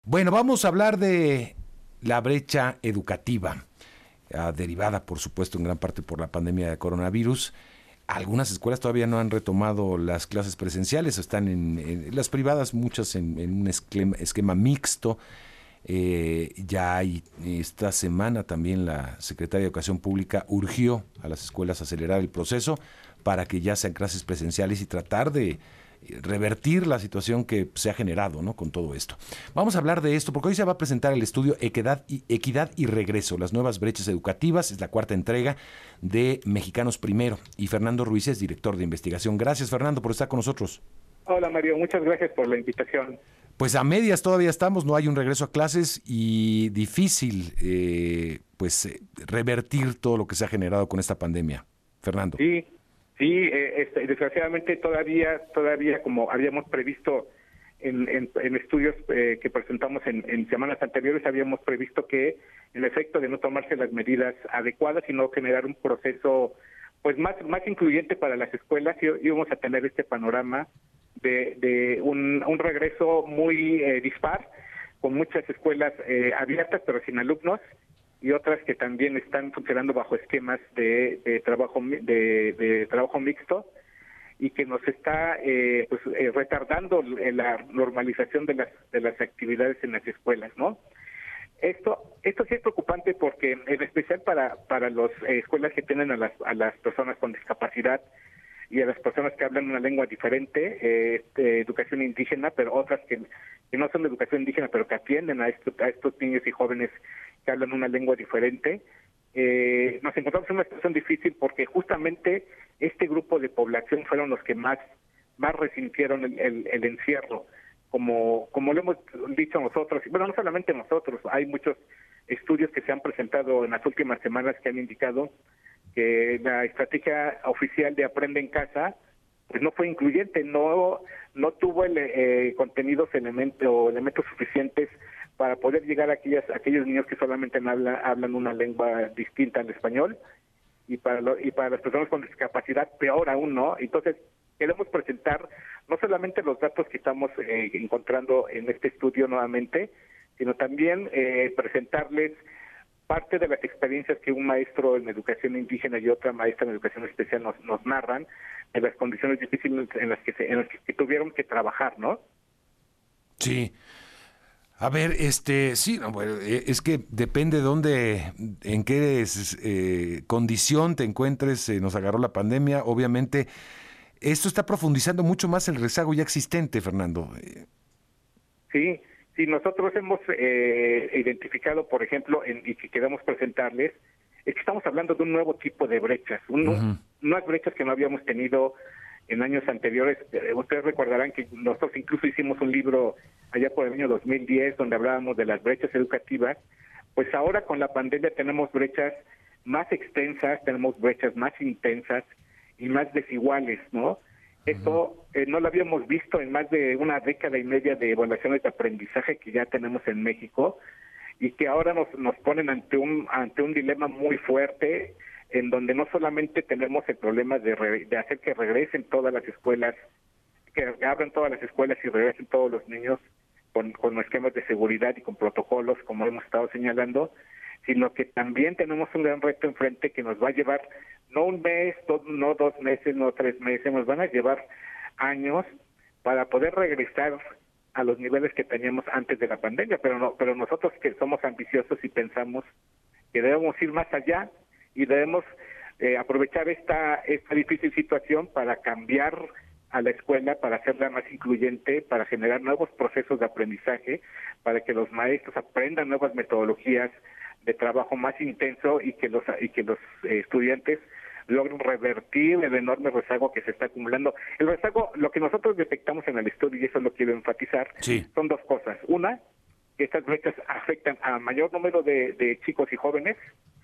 Bueno, vamos a hablar de la brecha educativa, derivada, por supuesto, en gran parte por la pandemia de coronavirus. Algunas escuelas todavía no han retomado las clases presenciales, están en las privadas, muchas en un esquema mixto. Ya hay esta semana también la Secretaría de Educación Pública urgió a las escuelas a acelerar el proceso para que ya sean clases presenciales y tratar de revertir la situación que se ha generado, ¿no?, con todo esto. Vamos a hablar de esto porque hoy se va a presentar el estudio Equidad y Regreso, las nuevas brechas educativas. Es la cuarta entrega de Mexicanos Primero y Fernando Ruiz es director de investigación. Gracias, Fernando, por estar con nosotros. Hola Mario, muchas gracias por la invitación. Pues a medias todavía estamos, no hay un regreso a clases y difícil revertir todo lo que se ha generado con esta pandemia. Fernando. Sí, desgraciadamente todavía como habíamos previsto en estudios que presentamos en semanas anteriores, habíamos previsto que el efecto de no tomarse las medidas adecuadas y no generar un proceso pues más incluyente para las escuelas, íbamos a tener este panorama de un regreso muy dispar, con muchas escuelas abiertas pero sin alumnos, y otras que también están funcionando bajo esquemas de trabajo mixto, y que nos está retardando la normalización de las actividades en las escuelas, ¿no? Esto sí es preocupante porque, en especial para las escuelas que tienen a las personas con discapacidad y a las personas que hablan una lengua diferente, educación indígena, pero otras que no son de educación indígena, pero que atienden a estos niños y jóvenes que hablan una lengua diferente, nos encontramos en una situación difícil porque justamente este grupo de población fueron los que más resintieron el encierro. Como lo hemos dicho nosotros, bueno, no solamente nosotros, hay muchos estudios que se han presentado en las últimas semanas que han indicado que la estrategia oficial de Aprende en Casa pues no fue incluyente, no tuvo contenidos, elementos suficientes para poder llegar a aquellos niños que solamente hablan una lengua distinta al español, y para las personas con discapacidad peor aún, ¿no? Entonces queremos presentar no solamente los datos que estamos encontrando en este estudio nuevamente, sino también presentarles parte de las experiencias que un maestro en educación indígena y otra maestra en educación especial nos narran, de las condiciones difíciles en las que tuvieron que trabajar, ¿no? Sí. A ver, sí, no, bueno, es que depende de dónde, en qué condición te encuentres, nos agarró la pandemia. Obviamente, esto está profundizando mucho más el rezago ya existente, Fernando. Sí, nosotros hemos identificado, por ejemplo, y que queremos presentarles, es que estamos hablando de un nuevo tipo de brechas, unas brechas que no habíamos tenido en años anteriores. Ustedes recordarán que nosotros incluso hicimos un libro allá por el año 2010 donde hablábamos de las brechas educativas. Pues ahora con la pandemia tenemos brechas más extensas, tenemos brechas más intensas y más desiguales, ¿no? Esto no lo habíamos visto en más de una década y media de evaluaciones de aprendizaje que ya tenemos en México, y que ahora nos ponen ante un dilema muy fuerte, en donde no solamente tenemos el problema de hacer que regresen todas las escuelas, que abran todas las escuelas y regresen todos los niños con esquemas de seguridad y con protocolos, como hemos estado señalando, sino que también tenemos un gran reto enfrente que nos va a llevar no un mes, no 2 meses, no 3 meses, nos van a llevar años para poder regresar a los niveles que teníamos antes de la pandemia, pero nosotros que somos ambiciosos y pensamos que debemos ir más allá y debemos aprovechar esta difícil situación para cambiar a la escuela, para hacerla más incluyente, para generar nuevos procesos de aprendizaje, para que los maestros aprendan nuevas metodologías de trabajo más intenso, y que los estudiantes logren revertir el enorme rezago que se está acumulando. El rezago, lo que nosotros detectamos en el estudio, y eso lo quiero enfatizar, sí, son dos cosas. Una, que estas brechas afectan a mayor número de chicos y jóvenes,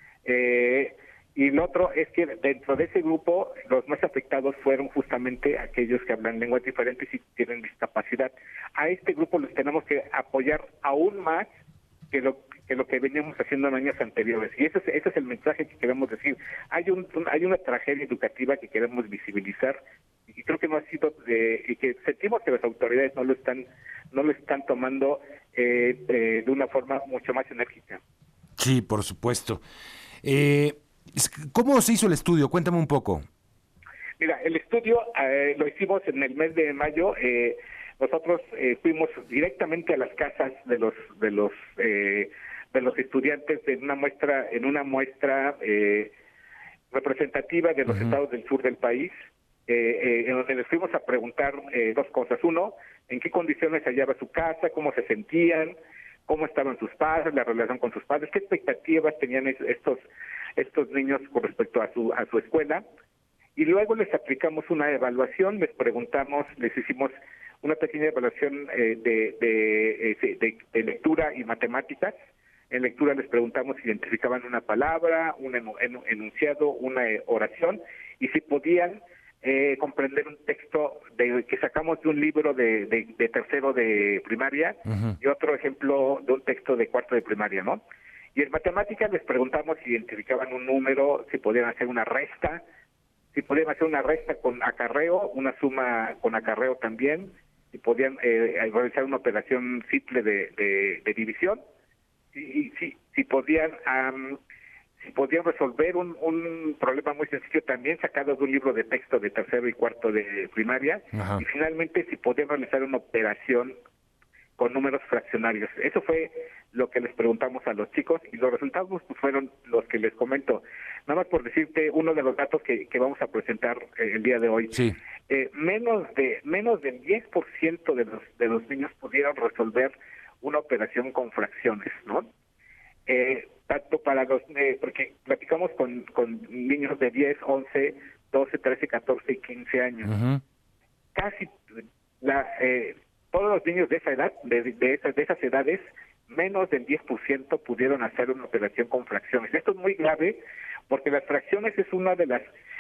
y lo otro es que dentro de ese grupo los más afectados fueron justamente aquellos que hablan lenguas diferentes y tienen discapacidad. A este grupo los tenemos que apoyar aún más que lo que veníamos haciendo en años anteriores. Y ese es el mensaje que queremos decir. Hay una tragedia educativa que queremos visibilizar y creo que no ha sido y que sentimos que las autoridades no lo están tomando de una forma mucho más enérgica. Sí, por supuesto. ¿Cómo se hizo el estudio? Cuéntame un poco. Mira, el estudio lo hicimos en el mes de mayo. Nosotros fuimos directamente a las casas de los estudiantes en una muestra representativa de los estados del sur del país, en donde les fuimos a preguntar dos cosas. Uno, en qué condiciones se hallaba su casa, cómo se sentían, cómo estaban sus padres, la relación con sus padres, qué expectativas tenían estos niños con respecto a su escuela. Y luego les aplicamos una evaluación, les hicimos una pequeña evaluación de lectura y matemáticas. En lectura les preguntamos si identificaban una palabra, un enunciado, una oración, y si podían comprender un texto que sacamos de un libro de tercero de primaria y otro ejemplo de un texto de cuarto de primaria, ¿no? Y en matemáticas les preguntamos si identificaban un número, si podían hacer una resta, con acarreo, una suma con acarreo también, si podían realizar una operación simple de división, si podían resolver un problema muy sencillo también sacado de un libro de texto de tercero y cuarto de primaria. Ajá. Y finalmente si podían realizar una operación con números fraccionarios. Eso fue lo que les preguntamos a los chicos y los resultados pues, fueron los que les comento. Nada más por decirte uno de los datos que vamos a presentar el día de hoy. Sí. Menos del 10% de los niños pudieron resolver una operación con fracciones, ¿no? Tanto para porque platicamos con niños de 10, 11, 12, 13, 14 y 15 años. Uh-huh. Casi todos los niños de esa edad, de esas edades, menos del 10% pudieron hacer una operación con fracciones. Esto es muy grave porque las fracciones es uno de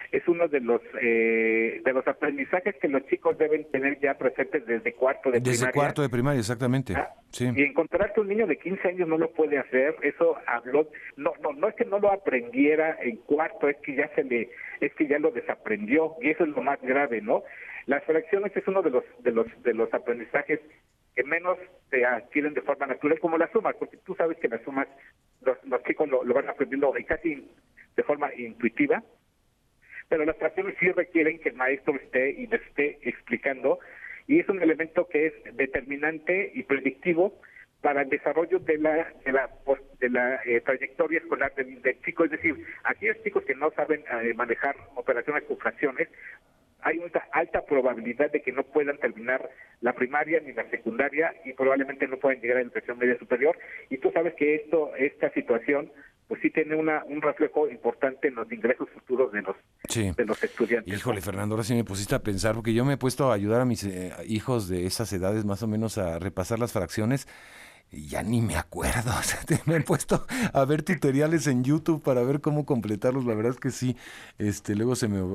los aprendizajes que los chicos deben tener ya presentes desde cuarto de primaria. Desde cuarto de primaria, exactamente. Sí. Y encontrar que un niño de 15 años no lo puede hacer, eso no es que no lo aprendiera en cuarto, es que ya lo desaprendió, y eso es lo más grave, ¿no? Las fracciones es uno de los aprendizajes que menos se adquieren de forma natural, como las sumas, porque tú sabes que las sumas los chicos lo van aprendiendo casi de forma intuitiva, pero las fracciones sí requieren que el maestro les esté explicando, y es un elemento que es determinante y predictivo para el desarrollo de la trayectoria escolar del chico. Es decir, aquellos chicos que no saben manejar operaciones con fracciones, hay una alta probabilidad de que no puedan terminar la primaria ni la secundaria y probablemente no puedan llegar a la educación media superior. Y tú sabes que esta situación pues sí tiene un reflejo importante en los ingresos futuros de los estudiantes. Híjole, Fernando, ahora sí me pusiste a pensar, porque yo me he puesto a ayudar a mis hijos de esas edades más o menos a repasar las fracciones. Y ya ni me acuerdo, o sea, me he puesto a ver tutoriales en YouTube para ver cómo completarlos. La verdad es que sí, luego se me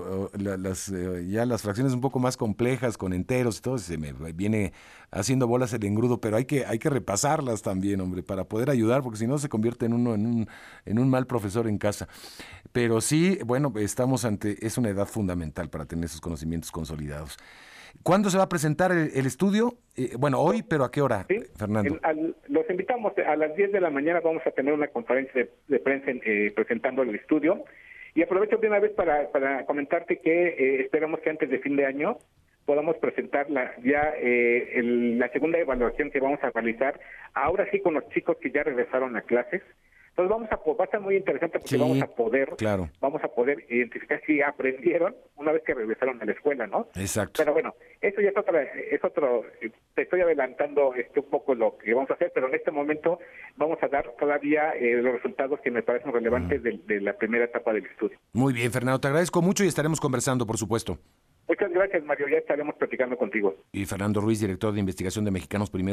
ya las fracciones un poco más complejas con enteros y todo, se me viene haciendo bolas el engrudo, pero hay que repasarlas también, hombre, para poder ayudar, porque si no se convierte en un mal profesor en casa. Pero sí, bueno, es una edad fundamental para tener esos conocimientos consolidados. ¿Cuándo se va a presentar el estudio? Hoy, pero ¿a qué hora, sí, Fernando? Los invitamos a las 10 de la mañana, vamos a tener una conferencia de prensa presentando el estudio. Y aprovecho de una vez para comentarte que esperamos que antes de fin de año podamos presentar la segunda evaluación que vamos a realizar, ahora sí con los chicos que ya regresaron a clases. Entonces va a estar muy interesante porque vamos a poder identificar si aprendieron una vez que regresaron a la escuela, ¿no? Exacto. Pero bueno, eso ya es otro, te estoy adelantando un poco lo que vamos a hacer, pero en este momento vamos a dar todavía los resultados que me parecen relevantes de la primera etapa del estudio. Muy bien, Fernando, te agradezco mucho y estaremos conversando, por supuesto. Muchas gracias, Mario, ya estaremos platicando contigo. Y Fernando Ruiz, director de investigación de Mexicanos Primero.